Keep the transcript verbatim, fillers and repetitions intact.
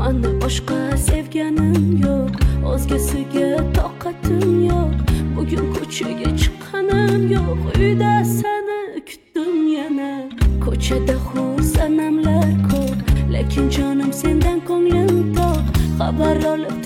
mani boshqa sevganim yo'q, o'zgasiga toqatim yo'q. Bugun ko'chaga chiqqanim yo'q, uyda seni kutdim yana. Ko'chada hur sanamlar ko'p, lekin jonim sendan ko'nglim to'q. Xabar olib